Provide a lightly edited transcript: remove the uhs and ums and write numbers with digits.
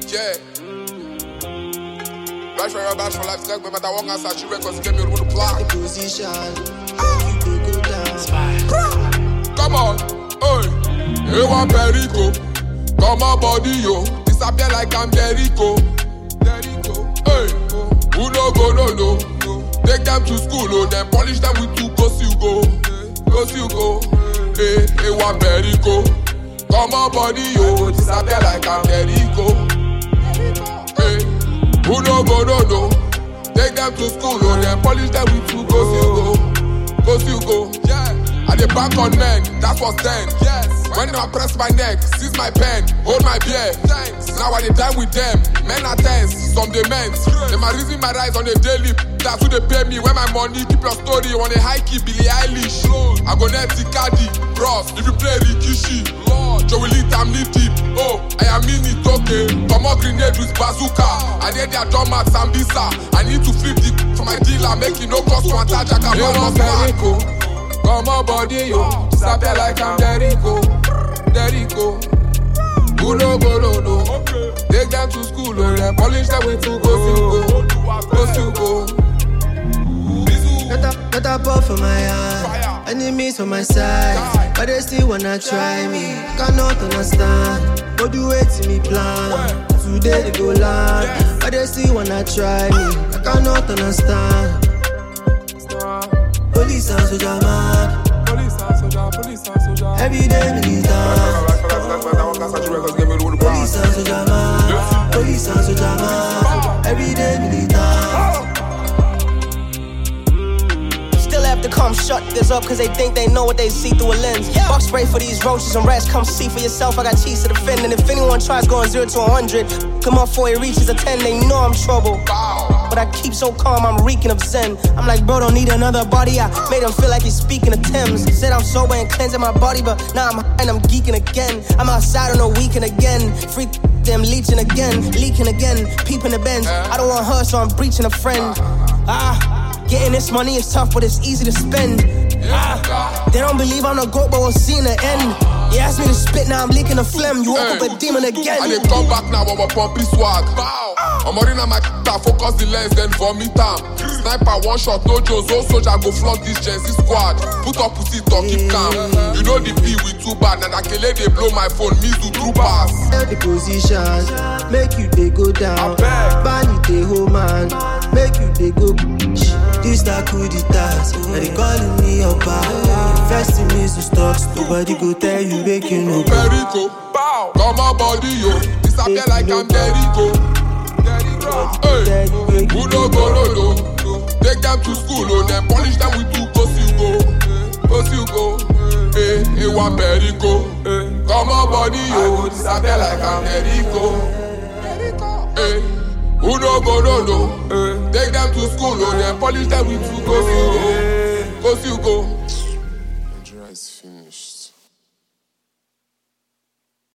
Yeah. Bash for your bash for life, no matter what answer, you records, get me on the block. Position, you go down. Come on, hey, you want Perico? Come on, body, yo, disappear like I'm Jericho. Hey, who no go, no. Take them to school, oh, then polish them with 2 go. Hey, you want Perico? Come on, body, yo, disappear like I'm Jericho. Hey, who no go, no. Take them to school, oh, then polish them with 2 go. Yeah, I dey back on men, that's what's then. Yes. When I press my neck, seize my pen, hold my beer. Thanks. Now I dey die with them. Men are tense, some they meant. Them are raising my rise on a daily. That's who they pay me. When my money keep your story on a high key, Billie Eilish. I go net Cardi, Bros. If you play Rikishi, Joey Lee, I'm knee deep. Oh, I am in it, okay. Come on, grenade with bazooka. I need their drum at Sambisa. I need to flip the for my dealer, make it no cost to attach. I can come on, body, yo. Disappear like I'm Jericho. Who no go, no. Take them to school, oh, then polish them with 2 go. Got a ball for my eye, enemies on my side, but they still wanna try me. Cannot understand, what do wait till me plan? Today they go land, but they still wanna try me. I cannot understand. Police and soldier man, every day me down. Police and soldier man, every day me down. Still have to come shut this up, cause they think they know what they see through a lens. Buck spray for these roaches and rats, come see for yourself. I got cheese to defend, and if anyone tries going 0 to 100, come on before it reaches a 10, they know I'm trouble. But I keep so calm, I'm reeking of zen. I'm like, bro, don't need another body. I made him feel like he's speaking of Thames. Said I'm sober and cleansing my body, but now I'm high and I'm geeking again. I'm outside on a weekend again. Freak them leeching again, leaking again, peeping the bends. I don't want her, so I'm breaching a friend. Getting this money is tough, but it's easy to spend. They don't believe I'm the GOAT, but we'll see in the end. You asked me to spit, now I'm leaking the phlegm. You woke up a demon again. I dey come back now, I'm a pumpy swag. I'm already on my focus the lens, then vomit am. Sniper, one shot, no Jones, no soldier, go flood this Gen Z squad. Put up pussy, talk, keep calm. You know the P with 2 bad, and Akele they blow my phone, me do true pass. The position, make you they go down. Bani they hold man, make you they go. This that could it task, and they calling me up. Investing me to stocks, nobody go tell you make you no. Perico, come on body yo, disappear like I'm Jericho. Hey, who no go, no. Take them to school, oh, then polish them with 2 go. Hey, one Perico. Come on body yo, disappear like I'm Jericho. Hey, who no go, no. Take them to school, oh, then polish them with 2 go.